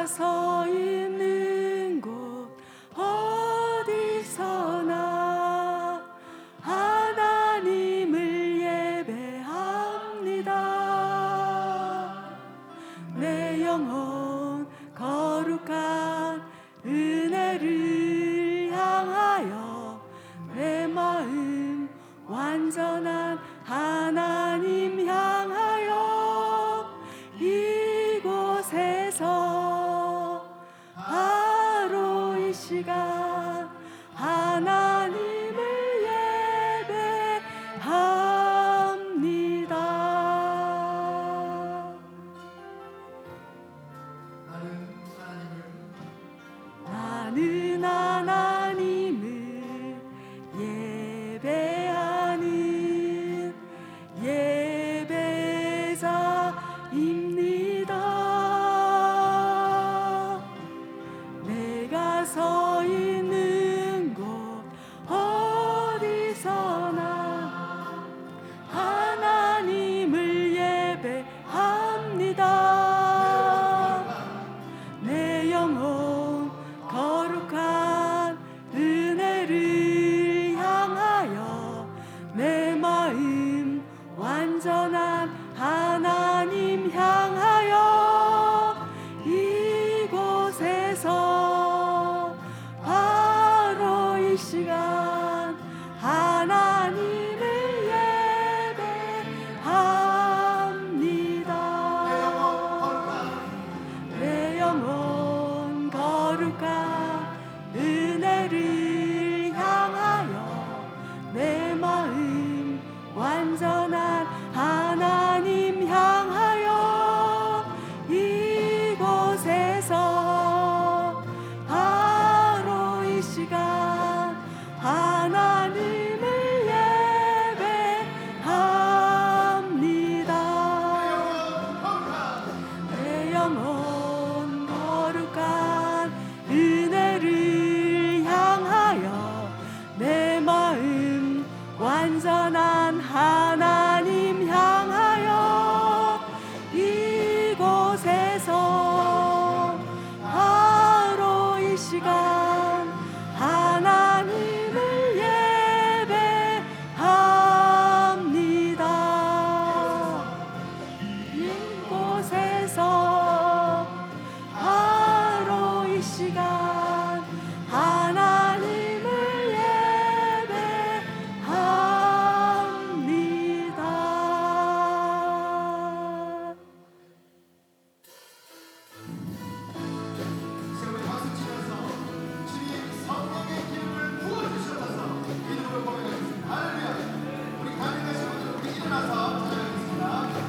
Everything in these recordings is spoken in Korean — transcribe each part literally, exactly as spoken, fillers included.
서 있는 곳 어디서나 하나님을 예배합니다. 내 영혼 거룩한 은혜를 향하여 내 마음 완전한 하나님 향하여 이곳에서 바로 이 시간 하나님을 예배합니다. 나는 하나님을 예배하는 예배자입니다. 내가 서 있는 곳 어디서나 하나님을 예배합니다. 내 영혼 거룩한 은혜를 향하여 내 마음 완전한 하나님 향하여 이곳에서 바로 이 시간 하나님을 예배합니다. 내 영혼 거룩한 은혜를 향하여 내 마음 완전한 하나님 향하여 이곳에서 바로 이 시간 하나님을 예배합니다. 내 영혼 거룩한 은혜를 향하여 내 마음 완전한 하나님 향하여 이곳에서 바로 이 시간 하나님을 예배합니다. 이곳에서 바로 이 시간 하나님을 예배합니다. 세월 박수 치면서 주님 성령의 기름을 부어주셔서 이름을 고백하겠습니다. 할렐루야. 우리 가능하신 분들 우리 일어나서 찬양하겠습니다.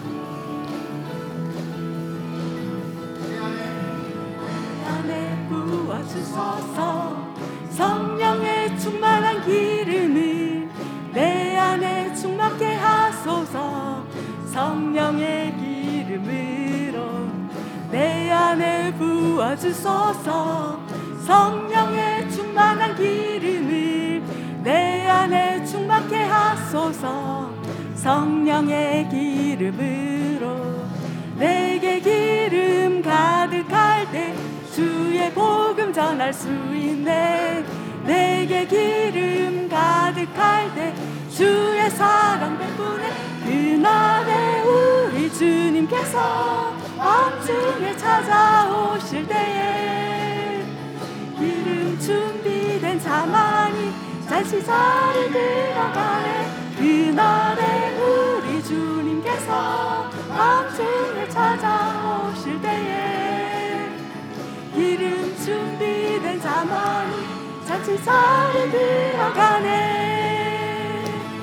내 안에 안에 부어주소서. 성령의 충만한 기름을 내 안에 충만케 하소서. 성령의 기름으로 내 안에 부어주소서. 성령의 충만한 기름을 내 안에 충만케 하소서. 성령의 기름으로 내게 기름 가득할 때 주의 복음 전할 수 있네. 내게 기름 가득할 때 주의 사랑 베푸네. 그날에 우리 주님께서 밤중에 찾아오실 때에 기름 준비된 자만이 잔치자리 들어가네. 그날에 우리 주님께서 밤중에 찾아오실 때에 기름 준비된 자만이 잔치자리 들어가네.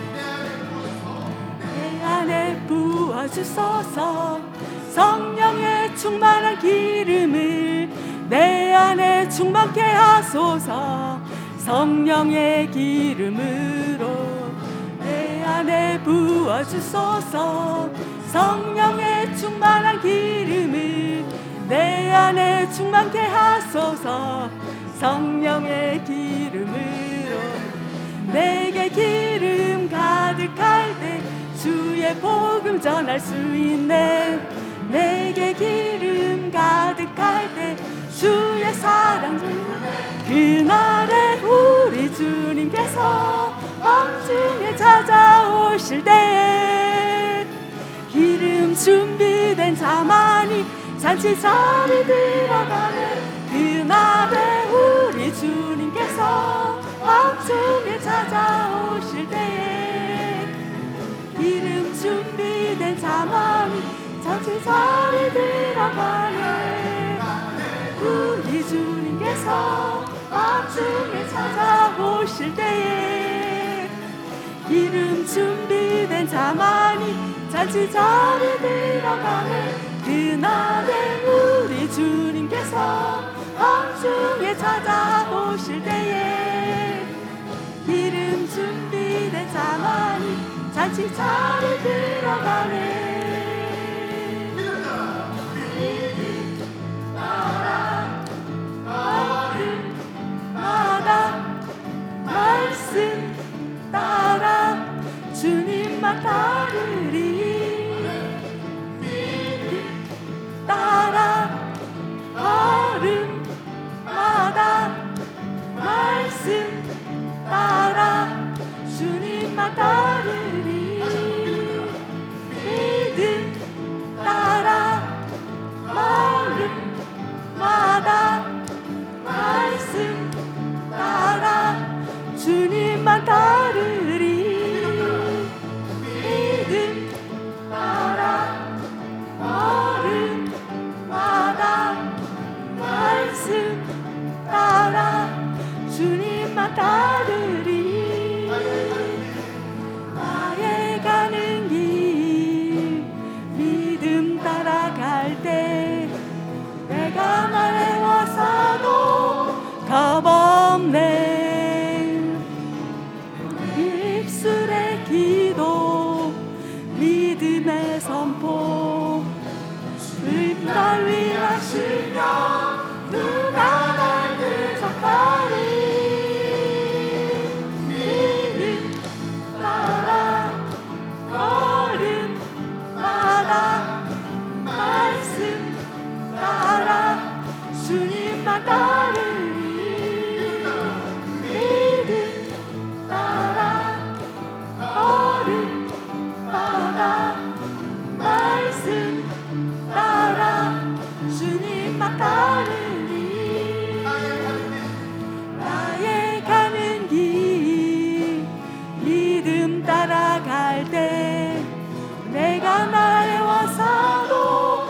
내 안에 부어주소서. 성령의 충만한 기름을 내 안에 충만케 하소서. 성령의 기름으로 내 안에 부어주소서. 성령의 충만한 기름을 내 안에 충만케 하소서. 성령의 기름으로 내게 기름 가득할 때 주의 복음 전할 수 있네. 내게 기름 가득할 때 주님께서 밤중에 찾아오실 때에 기름 준비된 자만이 잔치자리 들어가는 그날에 우리 주님께서 밤중에 찾아오실 때에 기름 준비된 자만이 잔치자리 들어가는 우리 주님께서 밤중에 찾아오실 때에 기름 준비된 자만이 잔치자리 들어가는 그날에 우리 주님께서 밤중에 찾아오실 때에 기름 준비된 자만이 잔치자리 들어가네. 말씀 따라 주님만 따르리. 믿음 따라 걸음마다 말씀 따라 주님만 따르리. 믿음 따라 걸음마다 말씀 따라 주님만 따르리. 믿음 따라 걸음마다 말씀 따라 주님만 따르리. 나의 가는 길 믿음 따라갈 때 내가 말해와서도 겁없네. 입술의 기도 믿음의 선포 날 위하시며 누가 날 대적하리. 믿음 따라 걸음마다 말씀 따라 주님만 따르리. 믿음 따라 걸음마다 말씀 따라 주님만 따르리. 나의 가는 길 믿음 따라갈 때 내가 말해와서도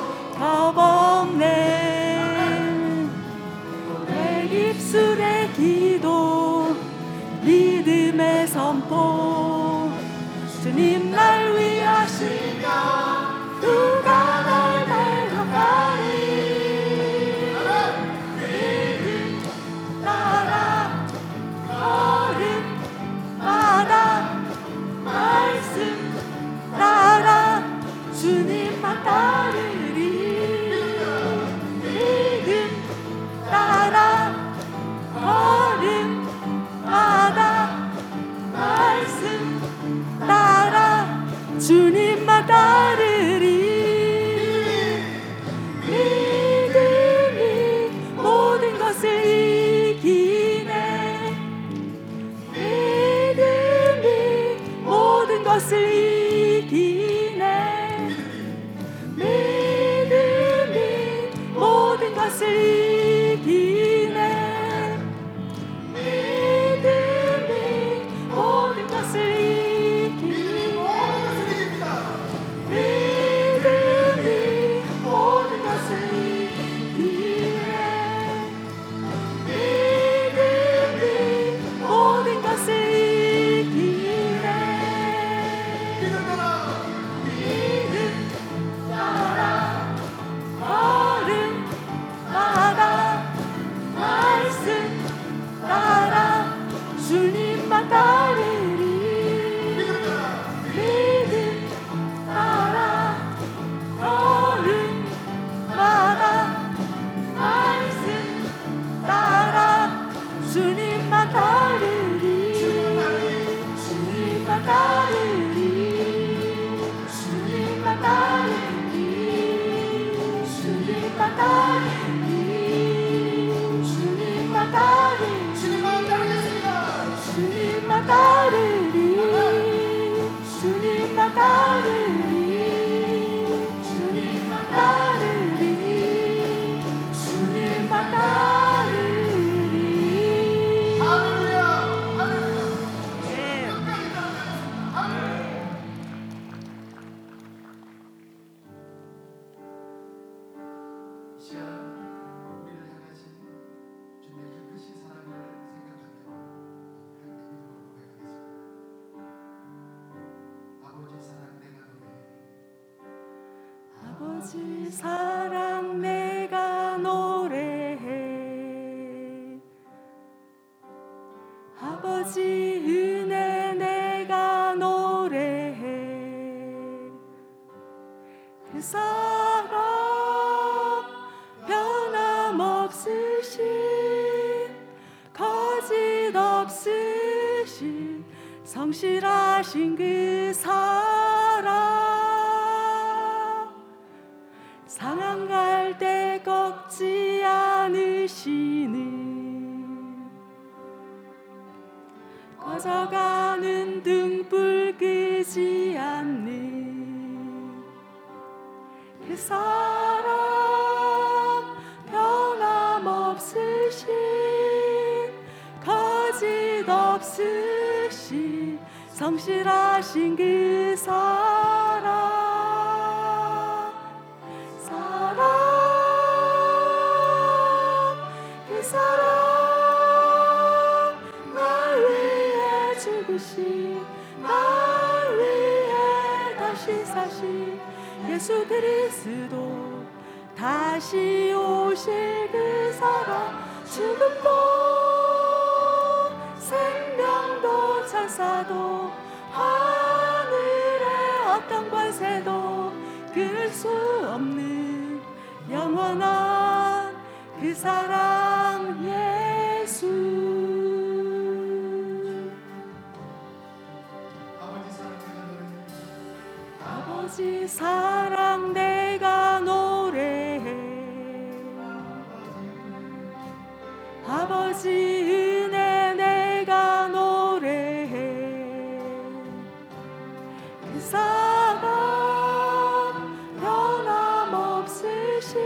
겁없네. 내 입술의 기도 믿음의 선포 주님 날 위하시며 누가 날 대적하리. 믿음 따라 걸음마다 말씀 따라 주님만 따르리. 믿음 따라 걸음마다 말씀 따라 주님만 따르리. 믿음이 모든 것을 이기네. 믿음이 모든 것을 이기네. 믿음이 모든 것을 이기네. 믿음이 모든 것을 이기네. 믿음이 모든 것을 이기네. 믿음이 모든 것을 이기네. 믿음 따라 걸음마다 말씀 따라 주님만 따르리. 믿음 따라 걸음마다 말씀 따라 주님만 따르리. 주님만 따르리. 주님만 따르리. 주님만 따르리. 주님만 따르리. 주님만 따르겠습니다. 주님만 따르리. 시간 우리를 향하신 주님의 그 크신 사랑을 생각하며 함께 믿음으로 고백하겠습니다. 아버지 사랑 내가 노래해. 아버지 사랑 내가 노래해. 아버지 은혜 내가 노래해. 그 사랑 변함없으신 거짓없으신 성실하신 그 사랑 상한 갈 때 꺾지 않으시는 꺼져가는 등불 끄지 않는 그 사랑 변함없으신 거짓없으신 성실하신 그 사랑 사랑 그 사랑 날 위해 죽으신 날 위해 다시 사신 예수 그리스도 다시 오실 그 사랑 죽음도 생명도 천사도 하늘의 어떤 권세도 끊을 수 없는 영원한 그 사랑 예수. 아버지 사랑 내가 노래해. 아버지 은혜 내가 노래해. 그 사랑 변함없으신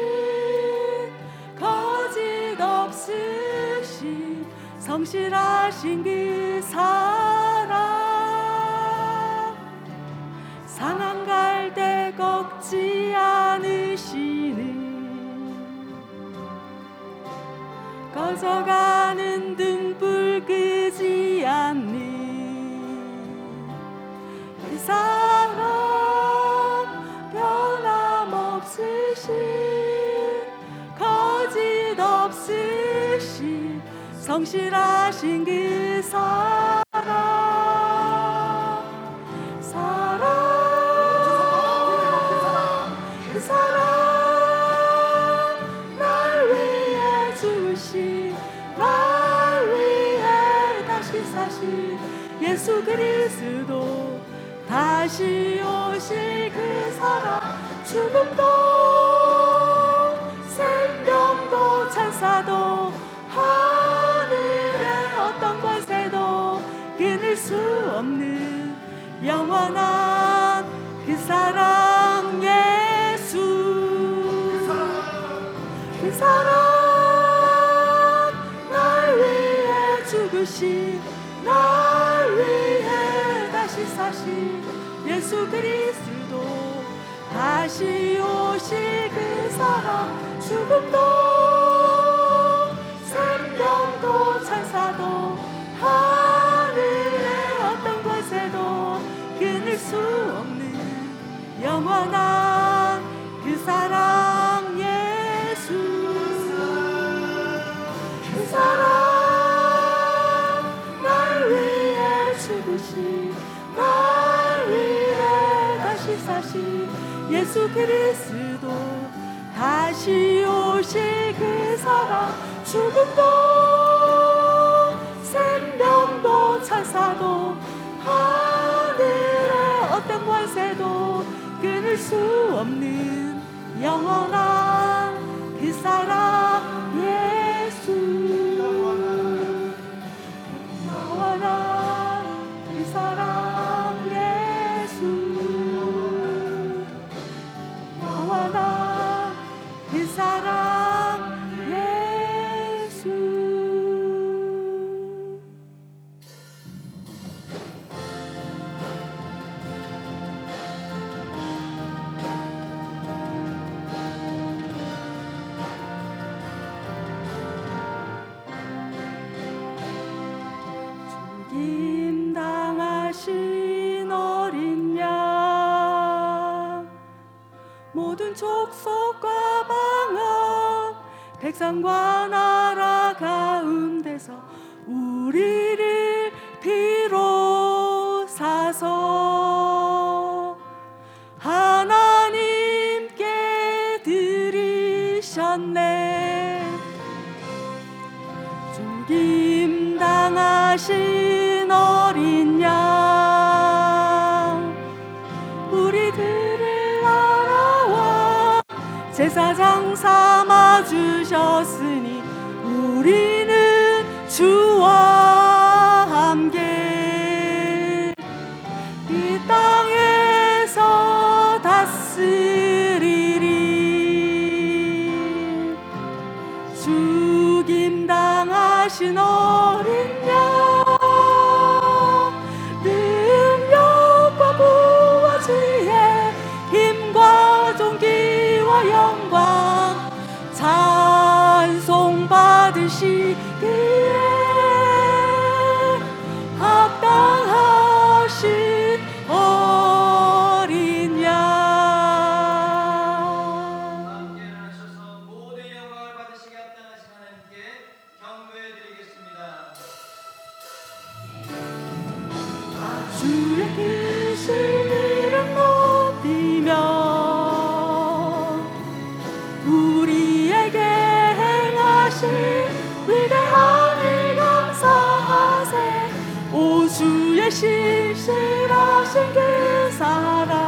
거짓없으신 성실하신 그 사랑 상한 갈 때 꺾지 않으시는 꺼져가는 등불 끄지 않는 그 사랑 변함없으신 거짓없으신 성실하신 그 사랑 사랑 그 사랑 날 위해 죽으신 날 위해 다시 사신 예수 그리스도 다시 오실 그 사랑 죽음도 생명도 천사도 하늘의 어떤 권세도 끊을 수 없는 영원한 그 사랑 예수. 그 사랑 날 위해 죽으신 날 위해 다시 사신 예수 그리스도 다시 오실 그 사랑 죽음도 생명도 천사도 하늘의 어떤 권세도 끊을 수 없는 영원한 그 사랑 예수. 그 사랑 날 위해 죽으신 날 위해 다시 사신 예수 그리스도 다시 오실 그 사랑 죽음도 생명도 천사도 하늘의 어떤 권세도 끊을 수 없는 영원한 그 사랑 예수. 영원한 그 사랑 예수. 영원한 그 사랑 예수. 족속과 방언 백성과 나라 가운데서 우리를 비로사서 하나님께 드리셨네. 죽임 당하신 어린 양 우리들을 알아와 제사장 삼아 주셨으니 우리는 주와 함께 이 땅에서 다스리리. 죽임 당하신 어린 양 능력과 부와 지혜 힘과 존귀와 영광 찬송 받으시기에 합당하신 어린 양. 함께 일어나셔서 모든 영광을 받으시게 합당하신 하나님께 경배해 드리겠습니다. 주의 크신 이름 높이며 우리에게 행하신 위대한 일 감사하세. 오 주의 신실하신 그 사랑